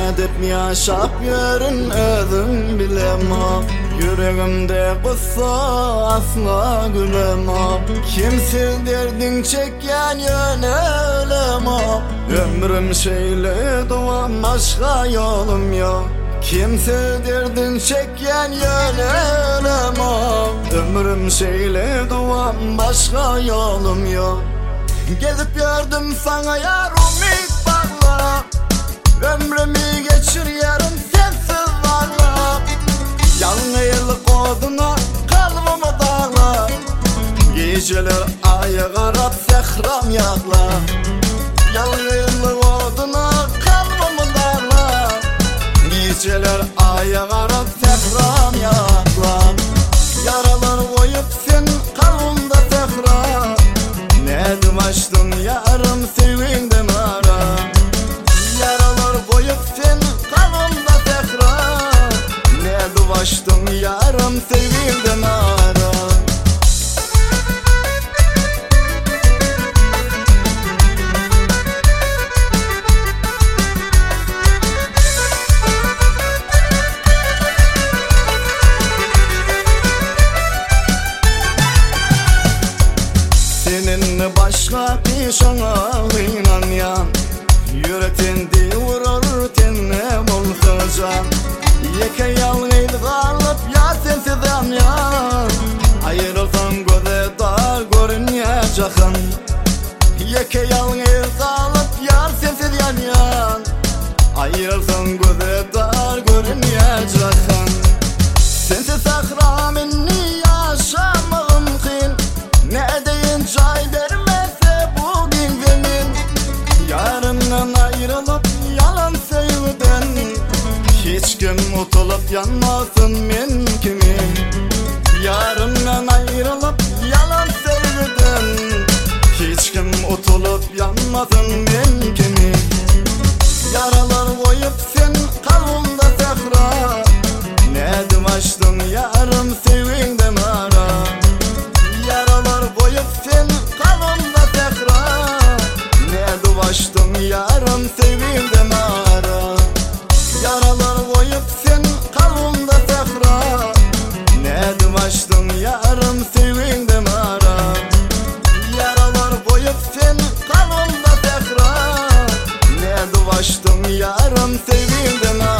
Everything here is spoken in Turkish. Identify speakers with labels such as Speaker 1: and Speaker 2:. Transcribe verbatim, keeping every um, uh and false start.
Speaker 1: edip yaşap yörün özüm bilemem. Yüreğimde kısa asla gülemem. Kimsiz derdin çeken yönelemem. Ömrüm şeyle doğan başka yolum yok. Kimse derdin çeken yönelemem. Ömrüm şeyle doğan başka yolum yok. Gelip gördüm sana yar umut bağla. Ömrümü geçir yarım sensiz varla. Yalnızlık oduna kalbimi dağla. Geceler aya karab sehram yakla. Yalnızlık oduna kalbimi dağla. Geceler aya karab sehram yakla. Yaralar koyup sen kalbimde sehram. Nedim açtın yarım sevindim ara. Yaralar koyup sen kalbimde sehram. Nedim açtın yarım sevindim ara. Seninle başka bir şanalıyla yan. Yürektendi vurur tenine bulsacan. Yeke yalnız kalıp ya sensizden yan. Ayrılsan göze dar görünmeyeceksin. Yeke yalnız kalıp ya sensiz yan yan. Ayrılsan göze dar görünmeyeceksin. Sensiz sahramini yaşamağım kıyın. Ne deyin çay vermezse bugün benim. Yarından ayrılıp yalan sevdin. Hiç kim utulup yanmasın men kimin. Yarından ayrılıp yalan sevdin. Hiç kim utulup yanmasın men kimin. Yaralar koyup sen kalbimde sehra. Nedim açtın yarım sevindim ara. Yaralar koyup sen kalbimde tekrar. Nedim açtın yarım sevindim ara. Yaralar koyup sen kalbimde tekrar. Nedim açtın yarım sevindim ara. Yaralar koyup sen kalbimde tekrar. Nedim açtın yarım sevindim ara.